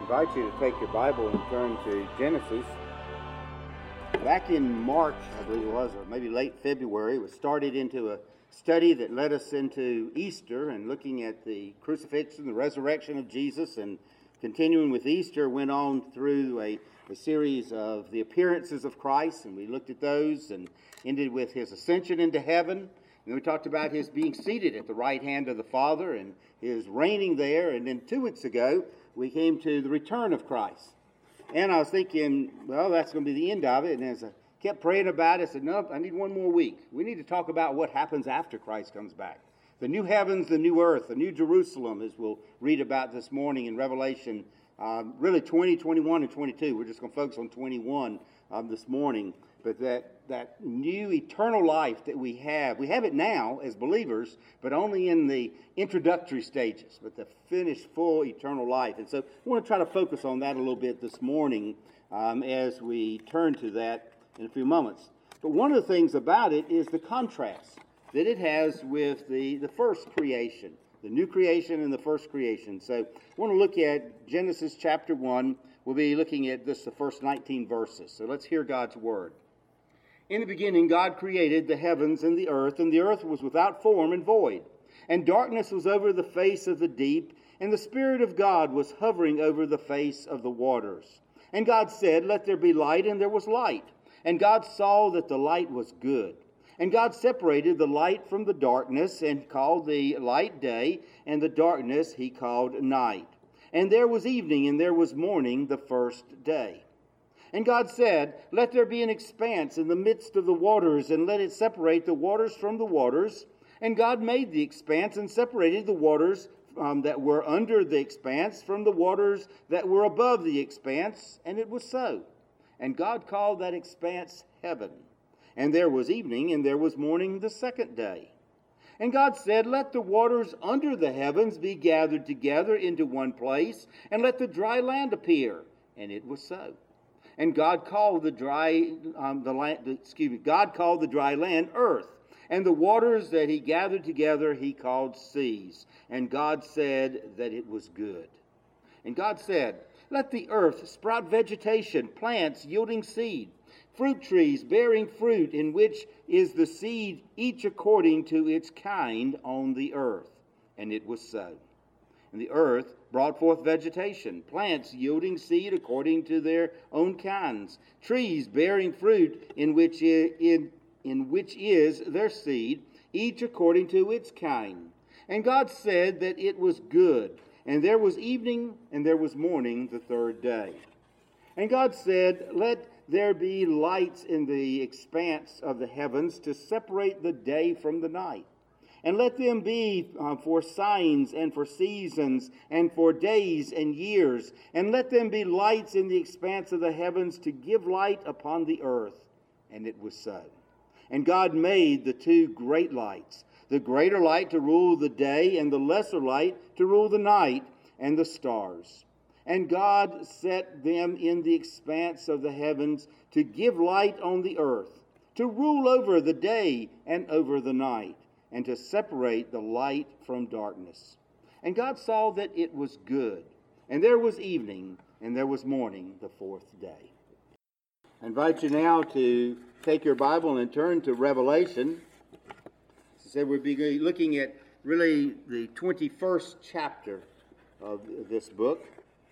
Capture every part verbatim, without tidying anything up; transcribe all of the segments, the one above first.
invite you to take your Bible and turn to Genesis. Back in March, I believe it was, or maybe late February, we started into a study that led us into Easter and looking at the crucifixion, the resurrection of Jesus, and continuing with Easter, went on through a, a series of the appearances of Christ, and we looked at those and ended with his ascension into heaven. And then we talked about his being seated at the right hand of the Father and his reigning there. And then two weeks ago, we came to the return of Christ. And I was thinking, well, that's going to be the end of it. And as I kept praying about it, I said, no, I need one more week. We need to talk about what happens after Christ comes back. The new heavens, the new earth, the new Jerusalem, as we'll read about this morning in Revelation, um, really twenty, twenty-one, and twenty-two. We're just going to focus on twenty-one um, this morning. But that, that new eternal life that we have, we have it now as believers, but only in the introductory stages, but the finished, full, eternal life. And so I want to try to focus on that a little bit this morning um, as we turn to that in a few moments. But one of the things about it is the contrast that it has with the, the first creation, the new creation and the first creation. So I want to look at Genesis chapter one. We'll be looking at this, the first nineteen verses. So let's hear God's word. In the beginning, God created the heavens and the earth, and the earth was without form and void. And darkness was over the face of the deep, and the Spirit of God was hovering over the face of the waters. And God said, let there be light, and there was light. And God saw that the light was good. And God separated the light from the darkness, and called the light day, and the darkness he called night. And there was evening, and there was morning the first day. And God said, let there be an expanse in the midst of the waters, and let it separate the waters from the waters. And God made the expanse and separated the waters um, that were under the expanse from the waters that were above the expanse, and it was so. And God called that expanse heaven. And there was evening, and there was morning the second day. And God said, let the waters under the heavens be gathered together into one place, and let the dry land appear. And it was so. And God called the dry, um, the land, excuse me, God called the dry land earth, and the waters that he gathered together he called seas. And God said that it was good. And God said, let the earth sprout vegetation, plants yielding seed, fruit trees bearing fruit, in which is the seed, each according to its kind on the earth. And it was so. And the earth brought forth vegetation, plants yielding seed according to their own kinds, trees bearing fruit in which is, in, in which is their seed, each according to its kind. And God said that it was good. And there was evening, and there was morning the third day. And God said, let there be lights in the expanse of the heavens to separate the day from the night. And let them be uh, for signs and for seasons and for days and years. And let them be lights in the expanse of the heavens to give light upon the earth. And it was so. And God made the two great lights, the greater light to rule the day, and the lesser light to rule the night, and the stars. And God set them in the expanse of the heavens to give light on the earth, to rule over the day and over the night, and to separate the light from darkness. And God saw that it was good. And there was evening, and there was morning the fourth day. I invite you now to take your Bible and turn to Revelation. As I said, we'll be looking at really the twenty-first chapter of this book.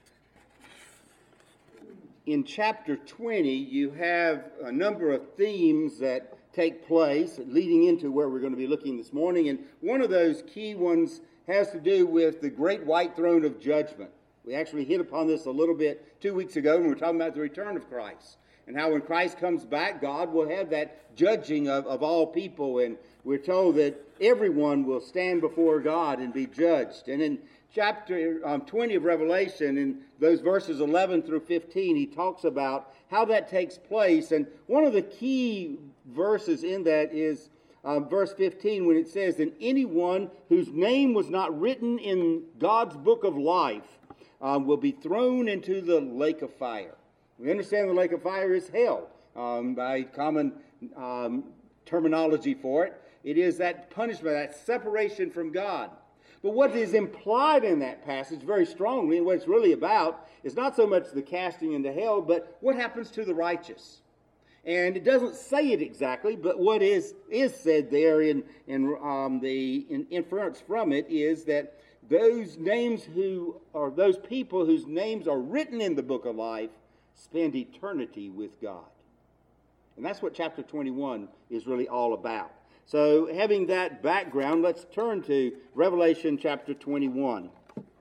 In chapter twenty, you have a number of themes that take place leading into where we're going to be looking this morning. And one of those key ones has to do with the great white throne of judgment. We actually hit upon this a little bit two weeks ago when we were talking about the return of Christ. And how when Christ comes back, God will have that judging of, of all people. And we're told that everyone will stand before God and be judged. And in chapter um, twenty of Revelation, in those verses eleven through fifteen, he talks about how that takes place. And one of the key verses in that is um, verse fifteen, when it says, and anyone whose name was not written in God's book of life um, will be thrown into the lake of fire. We understand the lake of fire is hell um, by common um, terminology for it. It is that punishment, that separation from God. But what is implied in that passage very strongly, and what it's really about, is not so much the casting into hell, but what happens to the righteous. And it doesn't say it exactly, but what is is said there in, in um, the in inference from it is that those names who are those people whose names are written in the book of life spend eternity with God. And that's what chapter twenty-one is really all about. So having that background, let's turn to Revelation chapter twenty-one.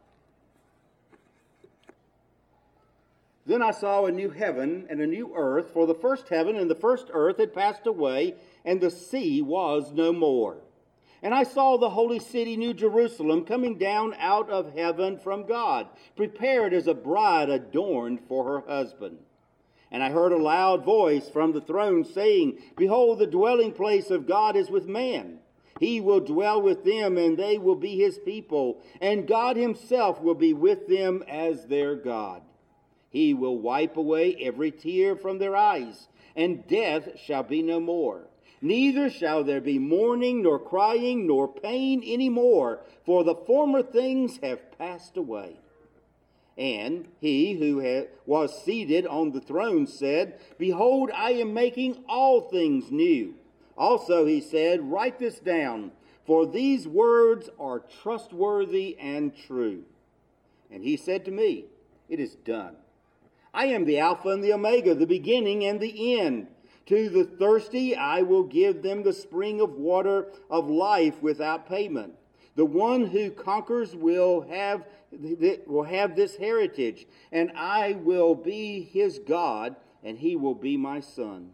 Then I saw a new heaven and a new earth, for the first heaven and the first earth had passed away, and the sea was no more. And I saw the holy city, New Jerusalem, coming down out of heaven from God, prepared as a bride adorned for her husband. And I heard a loud voice from the throne saying, Behold, the dwelling place of God is with man. He will dwell with them, and they will be his people, and God himself will be with them as their God. He will wipe away every tear from their eyes, and death shall be no more. Neither shall there be mourning, nor crying, nor pain any more, for the former things have passed away. And he who had, was seated on the throne said, Behold, I am making all things new. Also he said, Write this down, for these words are trustworthy and true. And he said to me, It is done. I am the Alpha and the Omega, the beginning and the end. To the thirsty I will give them the spring of water of life without payment. The one who conquers will have, will have this heritage, and I will be his God, and he will be my son.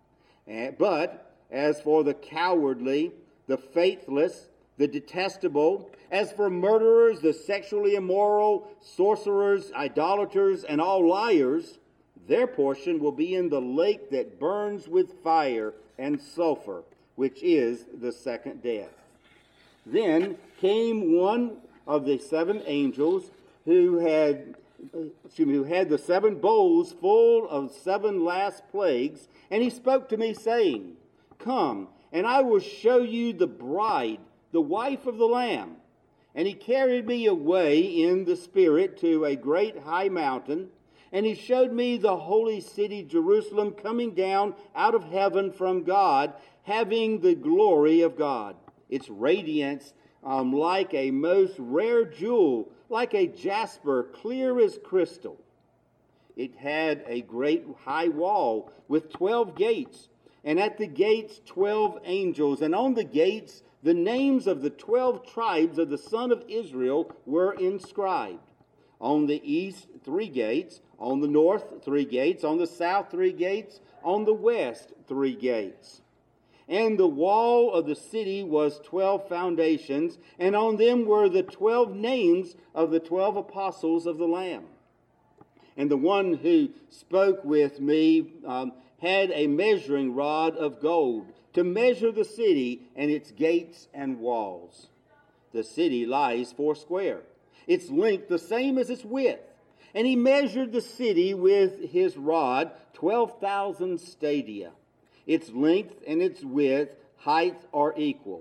But as for the cowardly, the faithless, the detestable, as for murderers, the sexually immoral, sorcerers, idolaters, and all liars, their portion will be in the lake that burns with fire and sulfur, which is the second death. Then came one of the seven angels who had, excuse me, who had the seven bowls full of seven last plagues, and he spoke to me, saying, Come, and I will show you the bride, the wife of the Lamb. And he carried me away in the Spirit to a great high mountain, and he showed me the holy city Jerusalem coming down out of heaven from God, having the glory of God. Its radiance um, like a most rare jewel, like a jasper, clear as crystal. It had a great high wall with twelve gates, and at the gates twelve angels, and on the gates the names of the twelve tribes of the son of Israel were inscribed. On the east, three gates. On the north, three gates. On the south, three gates. On the west, three gates. And the wall of the city was twelve foundations, and on them were the twelve names of the twelve apostles of the Lamb. And the one who spoke with me um, had a measuring rod of gold to measure the city and its gates and walls. The city lies foursquare, its length the same as its width. And he measured the city with his rod, twelve thousand stadia. Its length and its width, height are equal.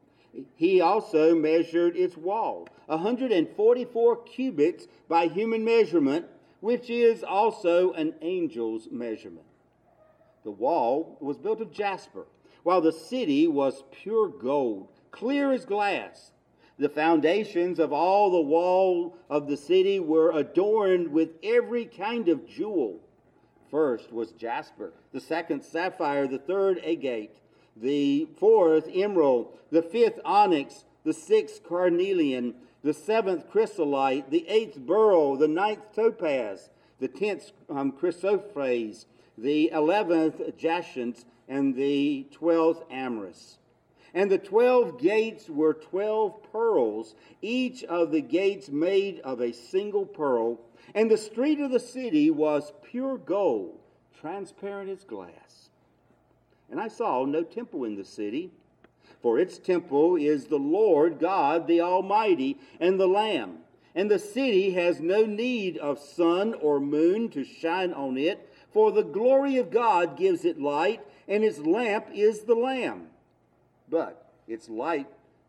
He also measured its wall, one hundred forty-four cubits by human measurement, which is also an angel's measurement. The wall was built of jasper, while the city was pure gold, clear as glass. The foundations of all the wall of the city were adorned with every kind of jewel. First was jasper, the second sapphire, the third agate, the fourth emerald, the fifth onyx, the sixth carnelian, the seventh chrysolite, the eighth beryl, the ninth topaz, the tenth um, chrysoprase, the eleventh jacinth, and the twelfth amorous. And the twelve gates were twelve pearls, each of the gates made of a single pearl. And the street of the city was pure gold, transparent as glass. And I saw no temple in the city, for its temple is the Lord God, the Almighty, and the Lamb. And the city has no need of sun or moon to shine on it, for the glory of God gives it light, and its lamp is the Lamb. But its light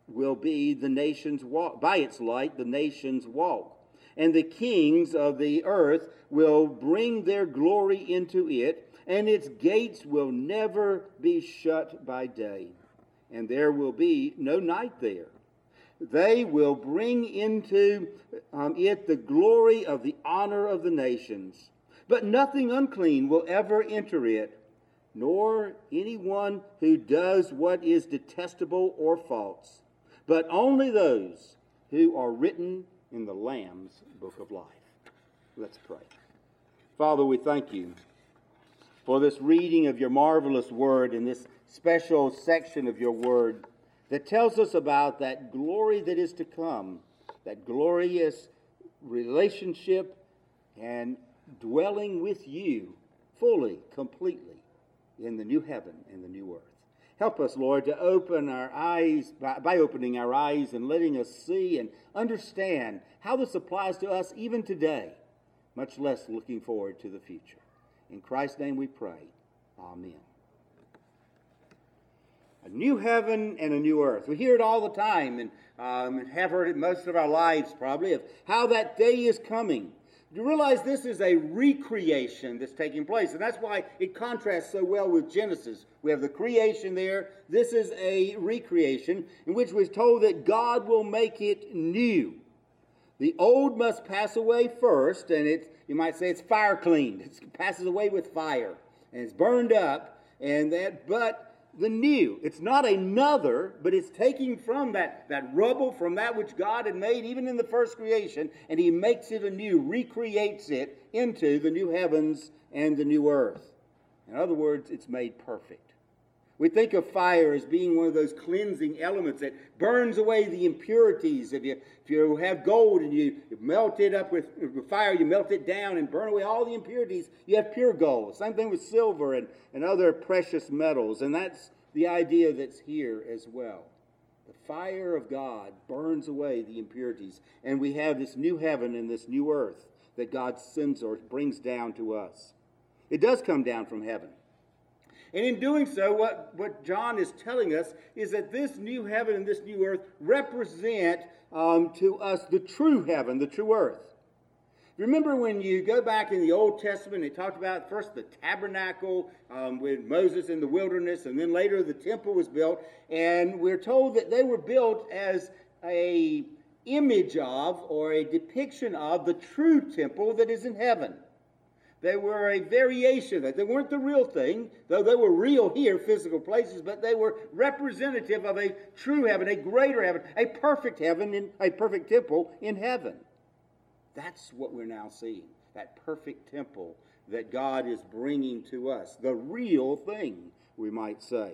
will be the nations walk. By its light, the nations walk. And the kings of the earth will bring their glory into it, and its gates will never be shut by day. And there will be no night there. They will bring into um, it the glory of the honor of the nations. But nothing unclean will ever enter it, nor anyone who does what is detestable or false, but only those who are written in the Lamb's book of life. Let's pray. Father, we thank you for this reading of your marvelous word in this special section of your word that tells us about that glory that is to come, that glorious relationship and dwelling with you fully, completely in the new heaven and the new earth. Help us, Lord, to open our eyes, by, by opening our eyes and letting us see and understand how this applies to us even today, much less looking forward to the future. In Christ's name we pray. Amen. A new heaven and a new earth. We hear it all the time and um, have heard it most of our lives probably, of how that day is coming. You realize this is a recreation that's taking place, and that's why it contrasts so well with Genesis. We have the creation there. This is a recreation in which we're told that God will make it new. The old must pass away first, and it's, you might say it's fire cleaned. It passes away with fire, and it's burned up, and that, but the new, it's not another, but it's taking from that, that rubble, from that which God had made even in the first creation, and he makes it anew, recreates it into the new heavens and the new earth. In other words, it's made perfect. We think of fire as being one of those cleansing elements that burns away the impurities. If you, if you have gold and you melt it up with, with fire, you melt it down and burn away all the impurities, you have pure gold. Same thing with silver and, and other precious metals. And that's the idea that's here as well. The fire of God burns away the impurities. And we have this new heaven and this new earth that God sends or brings down to us. It does come down from heaven. And in doing so, what, what John is telling us is that this new heaven and this new earth represent um, to us the true heaven, the true earth. Remember when you go back in the Old Testament, it talked about first the tabernacle um, with Moses in the wilderness, and then later the temple was built. And we're told that they were built as a image of or a depiction of the true temple that is in heaven. They were a variation of that. They weren't the real thing, though they were real here, physical places, but they were representative of a true heaven, a greater heaven, a perfect heaven, in, a perfect temple in heaven. That's what we're now seeing, that perfect temple that God is bringing to us, the real thing, we might say.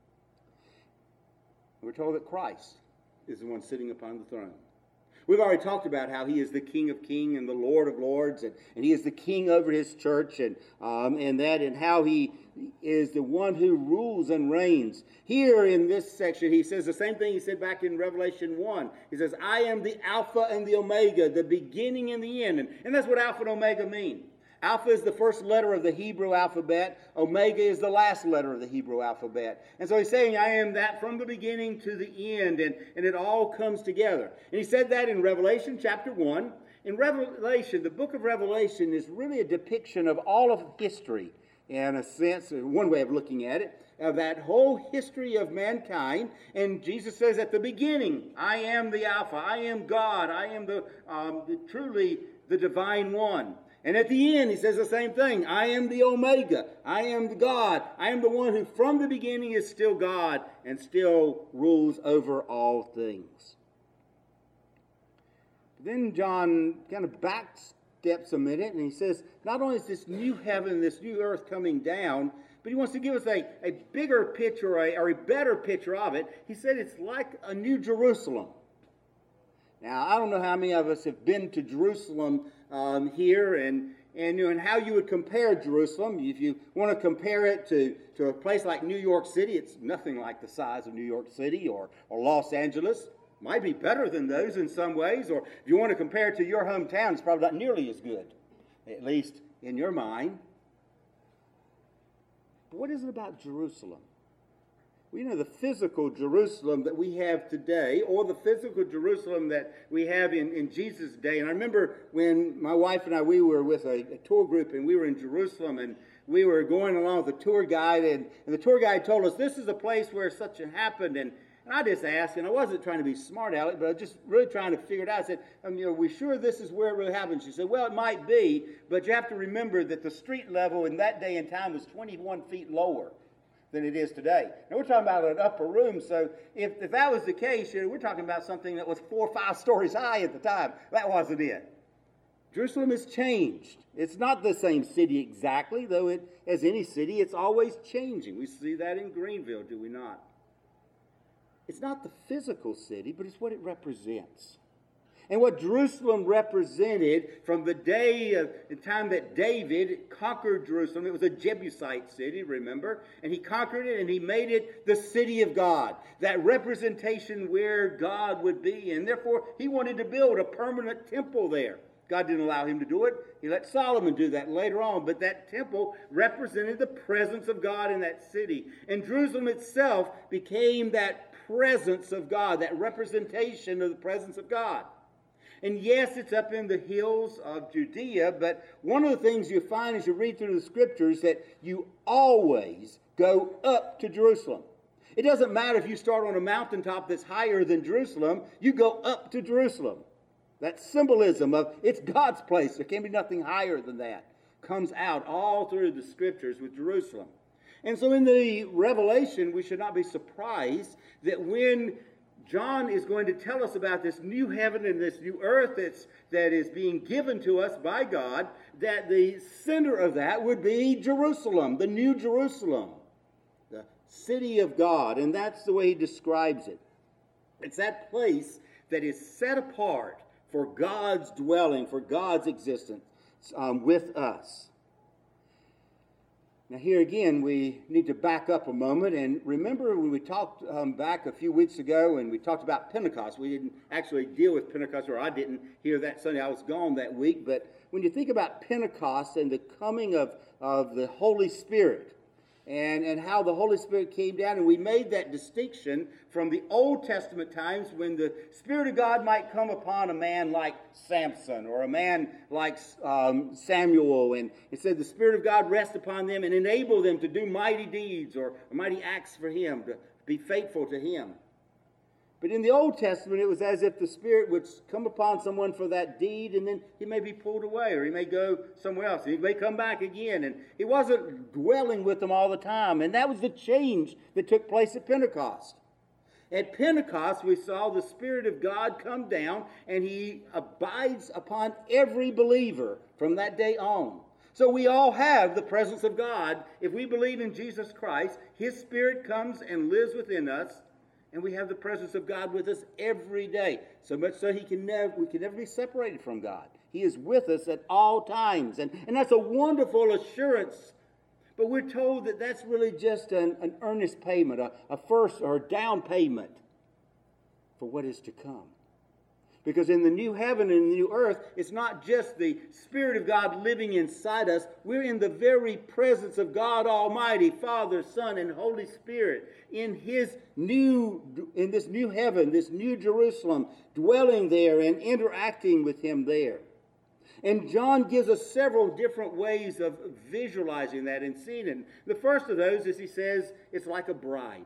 We're told that Christ is the one sitting upon the throne. We've already talked about how he is the King of Kings and the Lord of Lords, and, and he is the king over his church, and, um, and that, and how he is the one who rules and reigns. Here in this section, he says the same thing he said back in Revelation one. He says, I am the Alpha and the Omega, the beginning and the end. And, and that's what Alpha and Omega mean. Alpha is the first letter of the Hebrew alphabet. Omega is the last letter of the Hebrew alphabet. And so he's saying, I am that from the beginning to the end, and, and it all comes together. And he said that in Revelation chapter one. In Revelation, the book of Revelation is really a depiction of all of history, in a sense, one way of looking at it, of that whole history of mankind. And Jesus says at the beginning, I am the Alpha, I am God, I am the, um, the truly the divine one. And at the end, he says the same thing. I am the Omega. I am the God. I am the one who from the beginning is still God and still rules over all things. Then John kind of backsteps a minute and he says, not only is this new heaven, this new earth coming down, but he wants to give us a, a bigger picture or a, or a better picture of it. He said it's like a new Jerusalem. Now, I don't know how many of us have been to Jerusalem um, here and, and, you know, and how you would compare Jerusalem. If you want to compare it to, to a place like New York City, it's nothing like the size of New York City or, or Los Angeles. Might be better than those in some ways. Or if you want to compare it to your hometown, it's probably not nearly as good, at least in your mind. But what is it about Jerusalem? Well, you know, the physical Jerusalem that we have today, or the physical Jerusalem that we have in, in Jesus' day. And I remember when my wife and I, we were with a, a tour group, and we were in Jerusalem, and we were going along with the tour guide, and, and the tour guide told us this is a place where such and happened. And, and I just asked, and I wasn't trying to be smart aleck, but I was just really trying to figure it out. I said, um, you know, are we sure this is where it really happened? She said, well, it might be, but you have to remember that the street level in that day and time was twenty-one feet lower than it is today. Now, we're talking about an upper room, so if, if that was the case, you know, we're talking about something that was four or five stories high at the time. That wasn't it. Jerusalem has changed. It's not the same city exactly, though it, as any city, it's always changing. We see that in Greenville, do we not? It's not the physical city, but it's what it represents. And what Jerusalem represented from the day of the time that David conquered Jerusalem, it was a Jebusite city, remember? And he conquered it and he made it the city of God, that representation where God would be. And therefore, he wanted to build a permanent temple there. God didn't allow him to do it. He let Solomon do that later on. But that temple represented the presence of God in that city. And Jerusalem itself became that presence of God, that representation of the presence of God. And yes, it's up in the hills of Judea, but one of the things you find as you read through the scriptures that you always go up to Jerusalem. It doesn't matter if you start on a mountaintop that's higher than Jerusalem, you go up to Jerusalem. That symbolism of it's God's place, there can be nothing higher than that, comes out all through the scriptures with Jerusalem. And so in the Revelation, we should not be surprised that when John is going to tell us about this new heaven and this new earth that's, that is being given to us by God, that the center of that would be Jerusalem, the new Jerusalem, the city of God. And that's the way he describes it. It's that place that is set apart for God's dwelling, for God's existence um, with us. Now here again, we need to back up a moment and remember when we talked um, back a few weeks ago and we talked about Pentecost. We didn't actually deal with Pentecost, or I didn't here that Sunday. I was gone that week. But when you think about Pentecost and the coming of, of the Holy Spirit and, and how the Holy Spirit came down, and we made that distinction from the Old Testament times when the Spirit of God might come upon a man like Samson or a man like um, Samuel, and it said the Spirit of God rest upon them and enable them to do mighty deeds or mighty acts for him, to be faithful to him. But in the Old Testament, it was as if the Spirit would come upon someone for that deed, and then he may be pulled away, or he may go somewhere else, and he may come back again. And he wasn't dwelling with them all the time. And that was the change that took place at Pentecost. At Pentecost, we saw the Spirit of God come down, and he abides upon every believer from that day on. So we all have the presence of God. If we believe in Jesus Christ, his Spirit comes and lives within us, and we have the presence of God with us every day. So much so he can never, we can never be separated from God. He is with us at all times. And, and that's a wonderful assurance. But we're told that that's really just an, an earnest payment, a, a first or a down payment for what is to come. Because in the new heaven and the new earth, it's not just the Spirit of God living inside us. We're in the very presence of God Almighty, Father, Son, and Holy Spirit, in his new, in this new heaven, this new Jerusalem, dwelling there and interacting with him there. And John gives us several different ways of visualizing that and seeing it. The first of those is he says it's like a bride.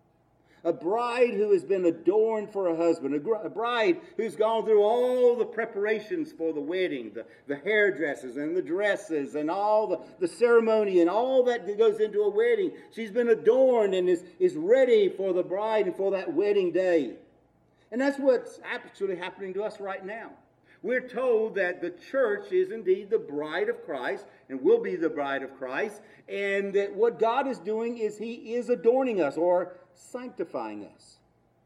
A bride who has been adorned for a husband. A, gr- a bride who's gone through all the preparations for the wedding. The, the hairdressers and the dresses and all the, the ceremony and all that goes into a wedding. She's been adorned and is, is ready for the bride and for that wedding day. And that's what's actually happening to us right now. We're told that the church is indeed the bride of Christ and will be the bride of Christ. And that what God is doing is he is adorning us or sanctifying us.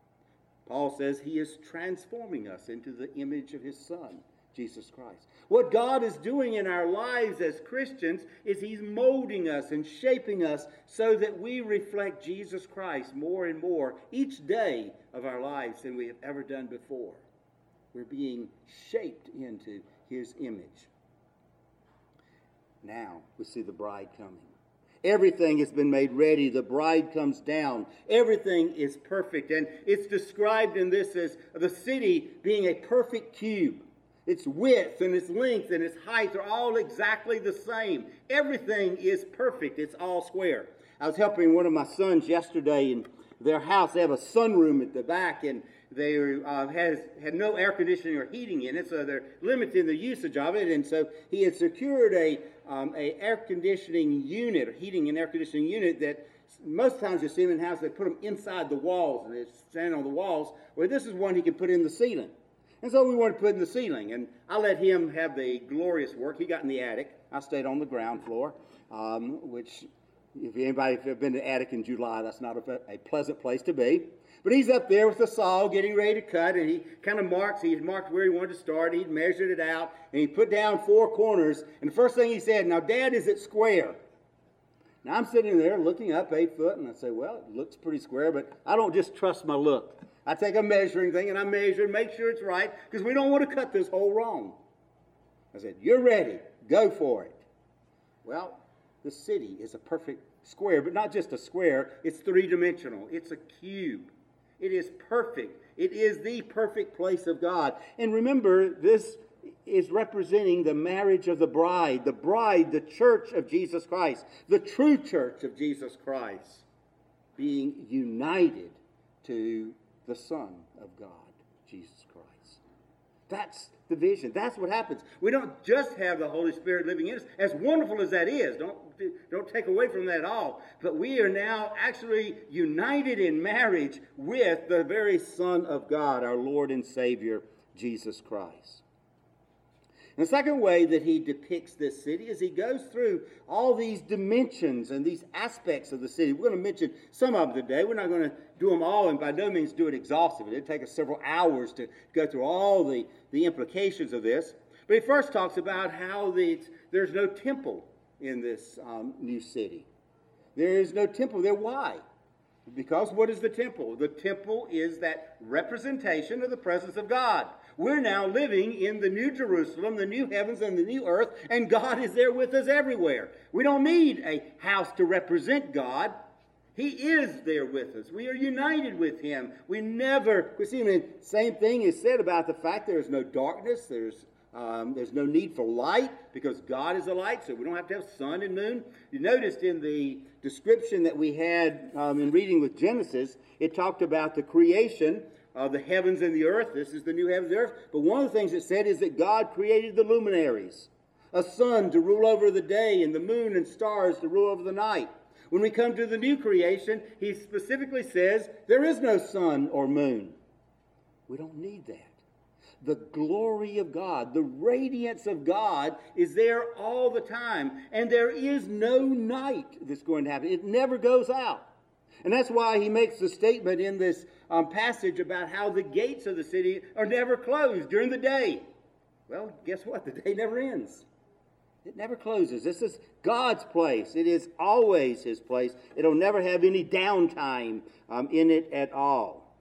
Paul says he is transforming us into the image of his Son, Jesus Christ. What God is doing in our lives as Christians is he's molding us and shaping us so that we reflect Jesus Christ more and more each day of our lives than we have ever done before. We're being shaped into his image. Now we see the bride coming. Everything has been made ready. The bride comes down. Everything is perfect. And it's described in this as the city being a perfect cube. Its width and its length and its height are all exactly the same. Everything is perfect. It's all square. I was helping one of my sons yesterday in their house. They have a sunroom at the back, and they uh, has had no air conditioning or heating in it, so they're limiting the usage of it. And so he had secured a um, a air conditioning unit, or heating and air conditioning unit, that most times you see them in houses, they put them inside the walls, and they stand on the walls. Well, this is one he can put in the ceiling. And so we wanted to put in the ceiling, and I let him have the glorious work. He got in the attic. I stayed on the ground floor, um, which, if anybody has been to the attic in July, that's not a, a pleasant place to be. But he's up there with the saw, getting ready to cut, and he kind of marks, he marked where he wanted to start, he'd measured it out, and he put down four corners, and the first thing he said, "Now, Dad, is it square?" Now, I'm sitting there looking up eight foot, and I say, "Well, it looks pretty square," but I don't just trust my look. I take a measuring thing, and I measure and make sure it's right, because we don't want to cut this hole wrong. I said, "You're ready. Go for it." Well, the city is a perfect square, but not just a square. It's three-dimensional. It's a cube. It is perfect. It is the perfect place of God. And remember, this is representing the marriage of the bride. The bride, the church of Jesus Christ. The true church of Jesus Christ. Being united to the Son of God, Jesus Christ. That's the vision. That's what happens. We don't just have the Holy Spirit living in us, as wonderful as that is. Don't, don't take away from that at all. But we are now actually united in marriage with the very Son of God, our Lord and Savior, Jesus Christ. And the second way that he depicts this city is he goes through all these dimensions and these aspects of the city. We're going to mention some of them today. We're not going to do them all, and by no means do it exhaustively. It'd take us several hours to go through all the, the implications of this. But he first talks about how the, there's no temple in this um, new city. There is no temple there. Why? Because what is the temple? The temple is that representation of the presence of God. We're now living in the new Jerusalem, the new heavens and the new earth, and God is there with us everywhere. We don't need a house to represent God. He is there with us. We are united with Him. We never, we see, I mean, same thing is said about the fact there is no darkness, there's Um, there's no need for light because God is a light, so we don't have to have sun and moon. You noticed in the description that we had um, in reading with Genesis, it talked about the creation of the heavens and the earth. This is the new heavens and the earth. But one of the things it said is that God created the luminaries, a sun to rule over the day and the moon and stars to rule over the night. When we come to the new creation, he specifically says there is no sun or moon. We don't need that. The glory of God, the radiance of God is there all the time. And there is no night that's going to happen. It never goes out. And that's why he makes the statement in this um, passage about how the gates of the city are never closed during the day. Well, guess what? The day never ends. It never closes. This is God's place. It is always His place. It'll never have any downtime um, in it at all.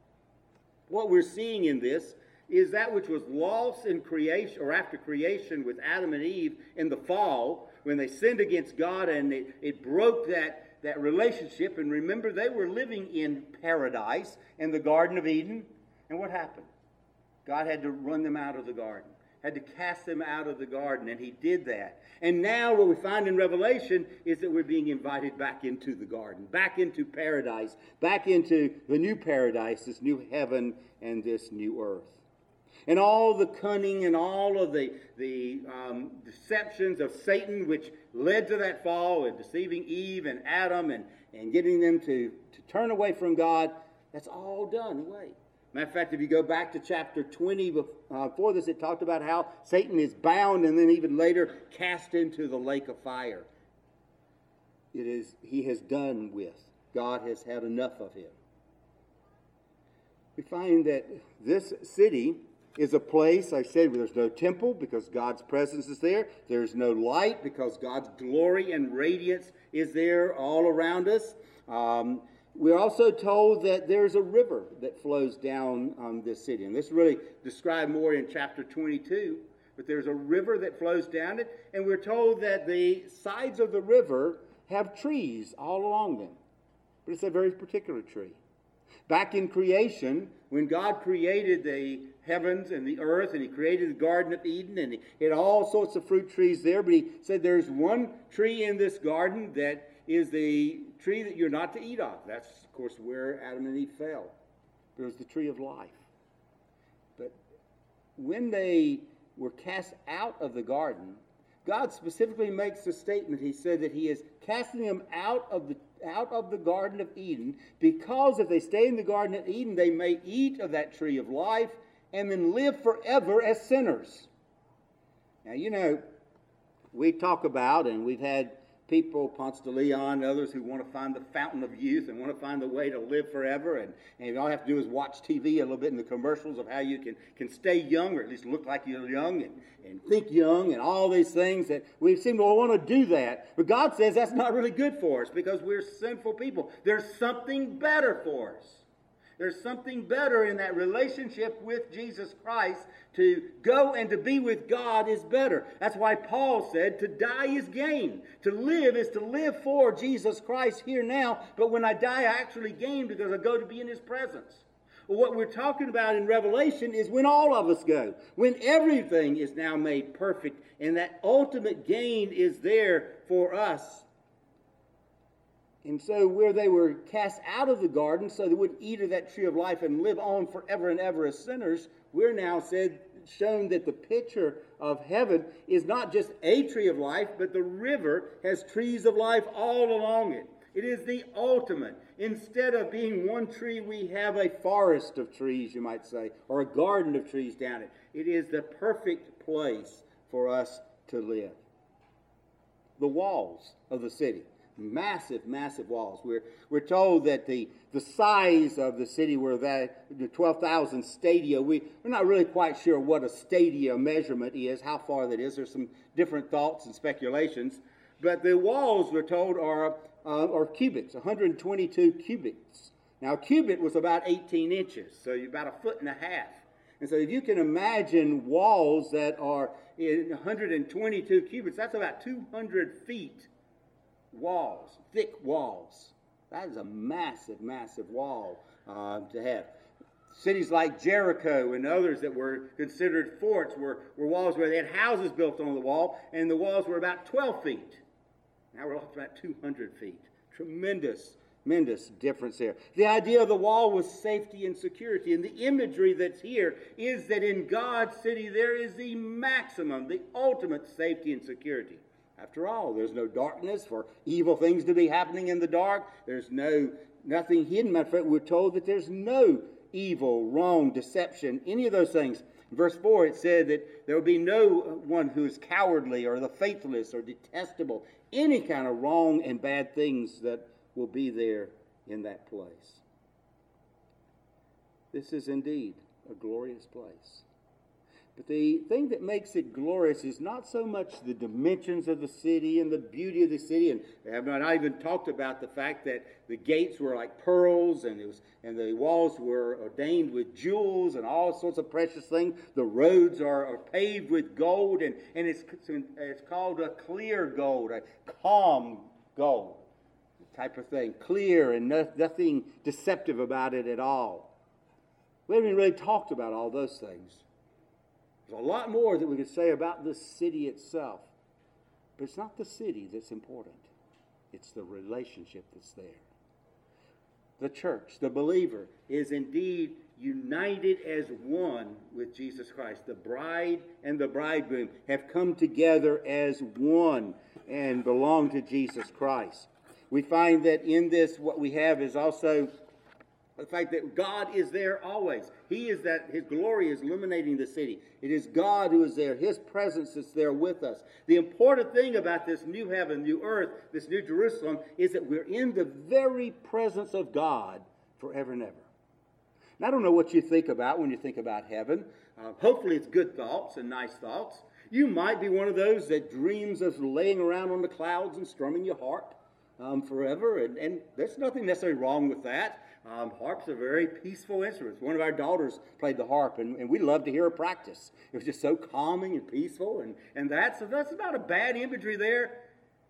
What we're seeing in this is that which was lost in creation, or after creation with Adam and Eve in the fall, when they sinned against God and it, it broke that, that relationship. And remember, they were living in paradise in the Garden of Eden. And what happened? God had to run them out of the garden, had to cast them out of the garden, and He did that. And now what we find in Revelation is that we're being invited back into the garden, back into paradise, back into the new paradise, this new heaven and this new earth. And all the cunning and all of the, the um, deceptions of Satan, which led to that fall and deceiving Eve and Adam and, and getting them to, to turn away from God, that's all done away. Matter of fact, if you go back to chapter twenty uh, before this, it talked about how Satan is bound and then even later cast into the lake of fire. It is, he has done with. God has had enough of him. We find that this city is a place, I said, where there's no temple because God's presence is there. There's no light because God's glory and radiance is there all around us. Um, we're also told that there's a river that flows down um, this city. And this is really described more in chapter twenty-two. But there's a river that flows down it. And we're told that the sides of the river have trees all along them. But it's a very particular tree. Back in creation, when God created the heavens and the earth, and he created the Garden of Eden, and he had all sorts of fruit trees there, but he said there's one tree in this garden that is the tree that you're not to eat of. That's, of course, where Adam and Eve fell. It was the tree of life. But when they were cast out of the garden, God specifically makes the statement. He said that he is casting them out of the out of the Garden of Eden, because if they stay in the Garden of Eden, they may eat of that tree of life and then live forever as sinners. Now, you know, we talk about, and we've had people, Ponce de Leon and others, who want to find the fountain of youth and want to find the way to live forever. And, and all you have to do is watch T V a little bit in the commercials of how you can, can stay young, or at least look like you're young, and, and think young, and all these things that we seem to want to do that. But God says that's not really good for us, because we're sinful people. There's something better for us. There's something better in that relationship with Jesus Christ. To go and to be with God is better. That's why Paul said to die is gain. To live is to live for Jesus Christ here now. But when I die, I actually gain, because I go to be in his presence. Well, what we're talking about in Revelation is when all of us go. When everything is now made perfect. And that ultimate gain is there for us. And so where they were cast out of the garden so they wouldn't eat of that tree of life and live on forever and ever as sinners, we're now said, shown that the picture of heaven is not just a tree of life, but the river has trees of life all along it. It is the ultimate. Instead of being one tree, we have a forest of trees, you might say, or a garden of trees down it. It is the perfect place for us to live. The walls of the city. Massive, massive walls. We're, we're told that the, the size of the city were that the twelve thousand stadia. We, we're not really quite sure what a stadia measurement is, how far that is. There's some different thoughts and speculations. But the walls, we're told, are, uh, are cubits, one hundred twenty-two cubits. Now, a cubit was about eighteen inches, so you're about a foot and a half. And so if you can imagine walls that are in one hundred twenty-two cubits, that's about two hundred feet. Walls, thick walls. That is a massive, massive wall uh, to have. Cities like Jericho and others that were considered forts were, were walls where they had houses built on the wall, and the walls were about twelve feet. Now we're up to about two hundred feet. Tremendous, tremendous difference there. The idea of the wall was safety and security, and the imagery that's here is that in God's city there is the maximum, the ultimate safety and security. After all, there's no darkness for evil things to be happening in the dark. There's no nothing hidden. Matter of fact, we're told that there's no evil, wrong, deception, any of those things. In verse four, it said that there will be no one who is cowardly or the faithless or detestable. Any kind of wrong and bad things that will be there in that place. This is indeed a glorious place. But the thing that makes it glorious is not so much the dimensions of the city and the beauty of the city. And I have not even talked about the fact that the gates were like pearls, and it was, and the walls were ordained with jewels and all sorts of precious things. The roads are, are paved with gold, and, and it's, it's called a clear gold, a calm gold type of thing. Clear and no, nothing deceptive about it at all. We haven't really talked about all those things. There's a lot more that we could say about this city itself. But it's not the city that's important. It's the relationship that's there. The church, the believer, is indeed united as one with Jesus Christ. The bride and the bridegroom have come together as one and belong to Jesus Christ. We find that in this, what we have is also the fact that God is there always. He is that, his glory is illuminating the city. It is God who is there. His presence is there with us. The important thing about this new heaven, new earth, this new Jerusalem, is that we're in the very presence of God forever and ever. And I don't know what you think about when you think about heaven. Uh, hopefully it's good thoughts and nice thoughts. You might be one of those that dreams of laying around on the clouds and strumming your harp um, forever. And, and there's nothing necessarily wrong with that. Um, harps are very peaceful instruments. One of our daughters played the harp, and, and we loved to hear her practice. It was just so calming and peaceful, and, and that's, that's not a bad imagery there.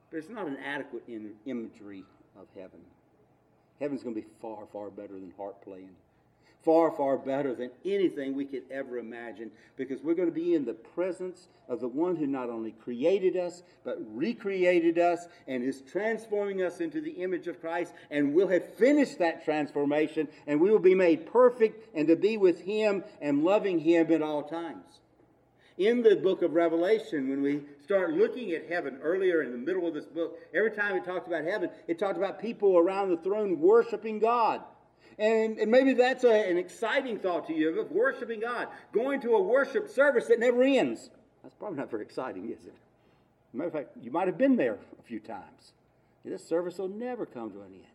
but it's not an adequate in, imagery of heaven. Heaven's going to be far, far better than harp playing. Far, far better than anything we could ever imagine, because we're going to be in the presence of the one who not only created us, but recreated us and is transforming us into the image of Christ, and we'll have finished that transformation, and we will be made perfect and to be with Him and loving Him at all times. In the book of Revelation, when we start looking at heaven earlier in the middle of this book, every time it talks about heaven, it talks about people around the throne worshiping God. And, and maybe that's a, an exciting thought to you of worshiping God, going to a worship service that never ends. That's probably not very exciting, is it? As a matter of fact, you might have been there a few times. This service will never come to an end.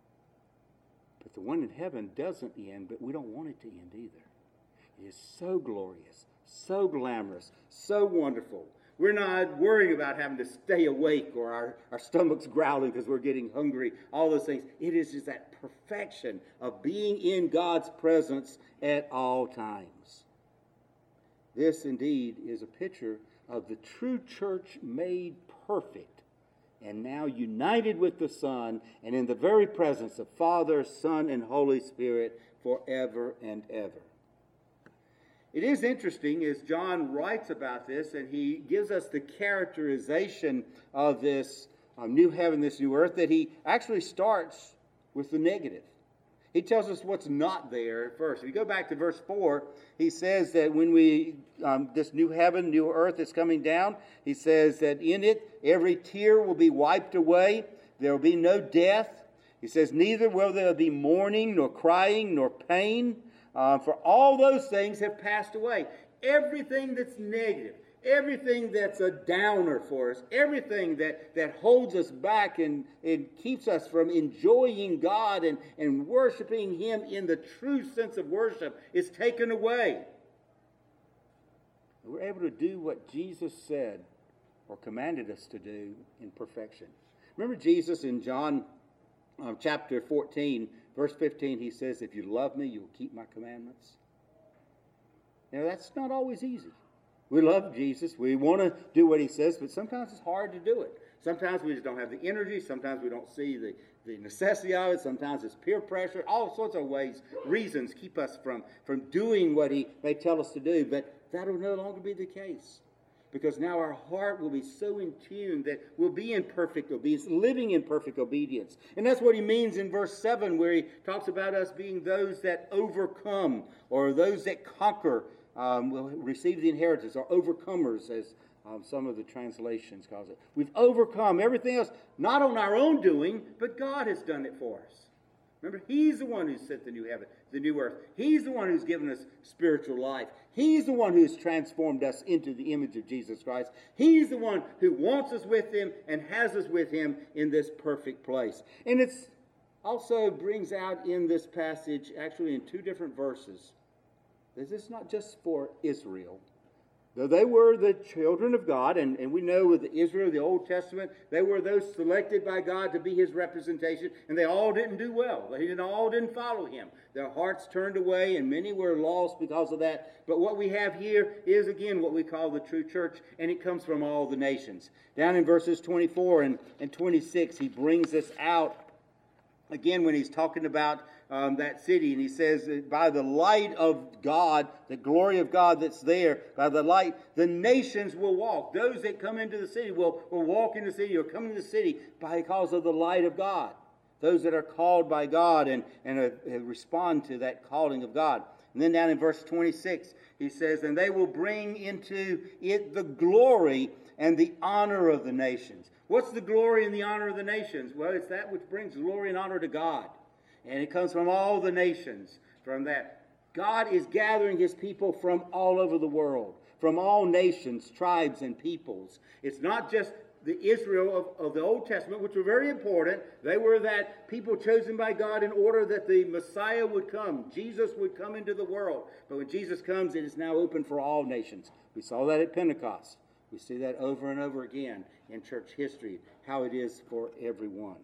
But the one in heaven doesn't end, but we don't want it to end either. It is so glorious, so glamorous, so wonderful. We're not worrying about having to stay awake or our, our stomachs growling because we're getting hungry, all those things. It is just that perfection of being in God's presence at all times. This indeed is a picture of the true church made perfect and now united with the Son and in the very presence of Father, Son, and Holy Spirit forever and ever. It is interesting as John writes about this, and he gives us the characterization of this um, new heaven, this new earth, that he actually starts with the negative. He tells us what's not there at first. If you go back to verse four, he says that when we, um, this new heaven, new earth is coming down, he says that in it every tear will be wiped away. There will be no death. He says neither will there be mourning, nor crying, nor pain. Uh, for all those things have passed away. Everything that's negative, everything that's a downer for us, everything that, that holds us back and, and keeps us from enjoying God and, and worshiping Him in the true sense of worship is taken away. We're able to do what Jesus said or commanded us to do in perfection. Remember Jesus in John um, chapter fourteen, verse fifteen, he says, if you love me, you will keep my commandments. Now, that's not always easy. We love Jesus. We want to do what he says, but sometimes it's hard to do it. Sometimes we just don't have the energy. Sometimes we don't see the, the necessity of it. Sometimes it's peer pressure. All sorts of ways, reasons keep us from, from doing what he may tell us to do, but that'll no longer be the case. Because now our heart will be so in tune that we'll be in perfect obedience, living in perfect obedience. And that's what he means in verse seven, where he talks about us being those that overcome, or those that conquer, um, will receive the inheritance, or overcomers, as um, some of the translations calls it. We've overcome everything else, not on our own doing, but God has done it for us. Remember, he's the one who set the new heaven, the new earth. He's the one who's given us spiritual life. He's the one who's transformed us into the image of Jesus Christ. He's the one who wants us with him and has us with him in this perfect place. And it's also brings out in this passage, actually in two different verses, that this is not just for Israel. Though they were the children of God, and, and we know with Israel, the Old Testament, they were those selected by God to be his representation, and they all didn't do well. They didn't, all didn't follow him. Their hearts turned away, and many were lost because of that. But what we have here is, again, what we call the true church, and it comes from all the nations. Down in verses twenty-four and, and twenty-six, he brings us out, again, when he's talking about Um, that city, and he says that by the light of God, the glory of God that's there, by the light, the nations will walk. Those that come into the city will, will walk in the city or come into the city because of the light of God. Those that are called by God and, and uh, respond to that calling of God. And then down in verse twenty-six, he says, and they will bring into it the glory and the honor of the nations. What's the glory and the honor of the nations? Well, it's that which brings glory and honor to God. And it comes from all the nations, from that. God is gathering his people from all over the world, from all nations, tribes, and peoples. It's not just the Israel of, of the Old Testament, which were very important. They were that people chosen by God in order that the Messiah would come. Jesus would come into the world. But when Jesus comes, it is now open for all nations. We saw that at Pentecost. We see that over and over again in church history, how it is for everyone.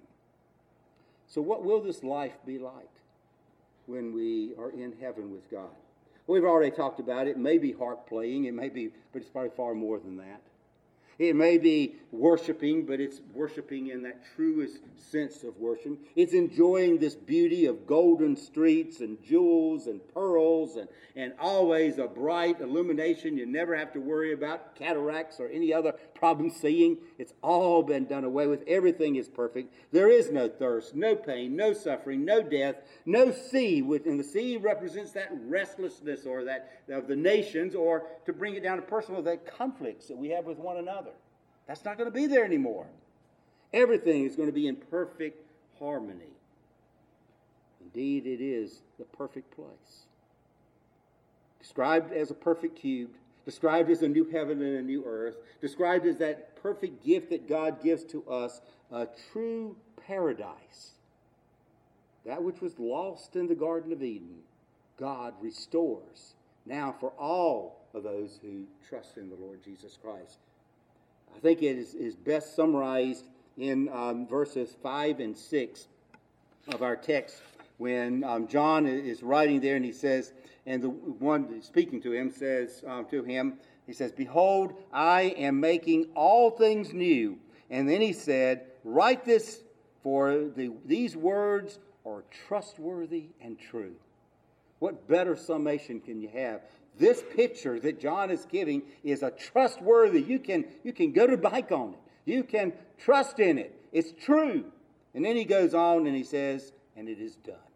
So what will this life be like when we are in heaven with God? Well, we've already talked about it. It may be harp playing, it may be, but it's probably far more than that. It may be worshiping, but it's worshiping in that truest sense of worship. It's enjoying this beauty of golden streets and jewels and pearls and, and always a bright illumination. You never have to worry about cataracts or any other problem seeing. It's all been done away with. Everything is perfect. There is no thirst, no pain, no suffering, no death, no sea. And the sea represents that restlessness or that of the nations, or to bring it down to personal, that conflicts that we have with one another. That's not going to be there anymore. Everything is going to be in perfect harmony. Indeed, it is the perfect place. Described as a perfect cube, described as a new heaven and a new earth, described as that perfect gift that God gives to us, a true paradise. That which was lost in the Garden of Eden, God restores now for all of those who trust in the Lord Jesus Christ. I think it is, is best summarized in um, verses five and six of our text when um, John is writing there, and he says, and the one speaking to him says um, to him, he says, "Behold, I am making all things new." And then he said, "Write this, for the, these words are trustworthy and true." What better summation can you have? This picture that John is giving is a trustworthy. You can, you can go to bank on it. You can trust in it. It's true. And then he goes on and he says, "And it is done."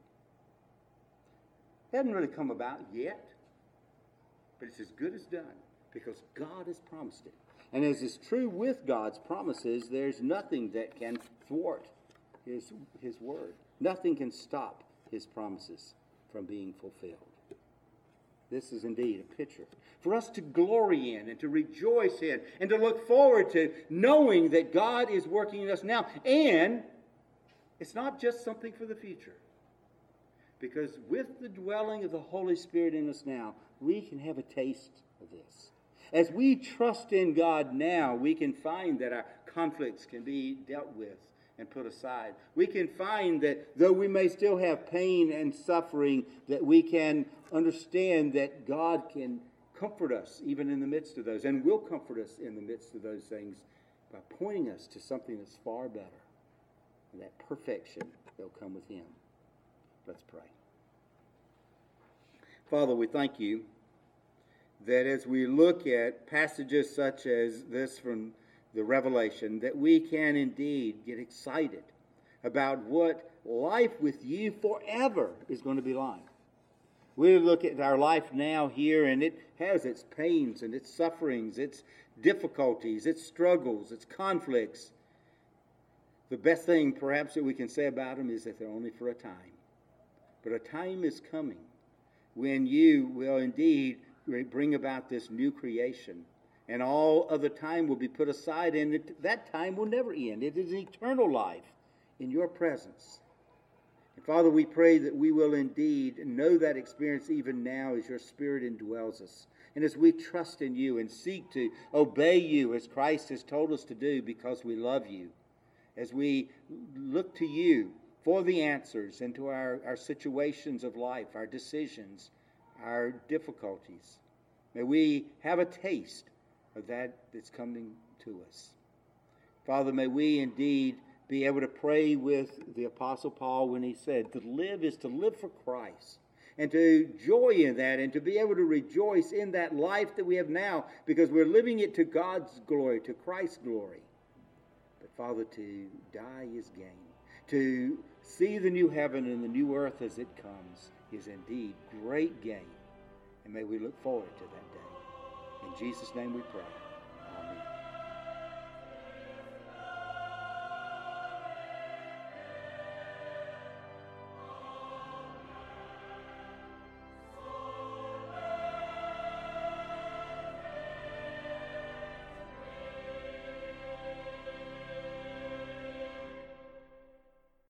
It hasn't really come about yet, but it's as good as done because God has promised it. And as is true with God's promises, there's nothing that can thwart his, his word. Nothing can stop his promises from being fulfilled. This is indeed a picture for us to glory in and to rejoice in and to look forward to, knowing that God is working in us now. And it's not just something for the future, because with the dwelling of the Holy Spirit in us now, we can have a taste of this. As we trust in God now, we can find that our conflicts can be dealt with and put aside. We can find that though we may still have pain and suffering, that we can understand that God can comfort us even in the midst of those, and will comfort us in the midst of those things by pointing us to something that's far better, and that perfection that will come with him. Let's pray. Father, we thank you that as we look at passages such as this from the Revelation, that we can indeed get excited about what life with you forever is going to be like. We look at our life now here, and it has its pains and its sufferings, its difficulties, its struggles, its conflicts. The best thing perhaps that we can say about them is that they're only for a time. But a time is coming when you will indeed bring about this new creation, and all other time will be put aside, and it, that time will never end. It is an eternal life in your presence. And Father, we pray that we will indeed know that experience even now as your Spirit indwells us, and as we trust in you and seek to obey you as Christ has told us to do because we love you, as we look to you for the answers into our, our situations of life, our decisions, our difficulties. May we have a taste of that that's coming to us. Father, may we indeed be able to pray with the Apostle Paul when he said, to live is to live for Christ, and to joy in that, and to be able to rejoice in that life that we have now, because we're living it to God's glory, to Christ's glory. But Father, to die is gain. To see the new heaven and the new earth as it comes is indeed great gain. And may we look forward to that day. In Jesus' name we pray.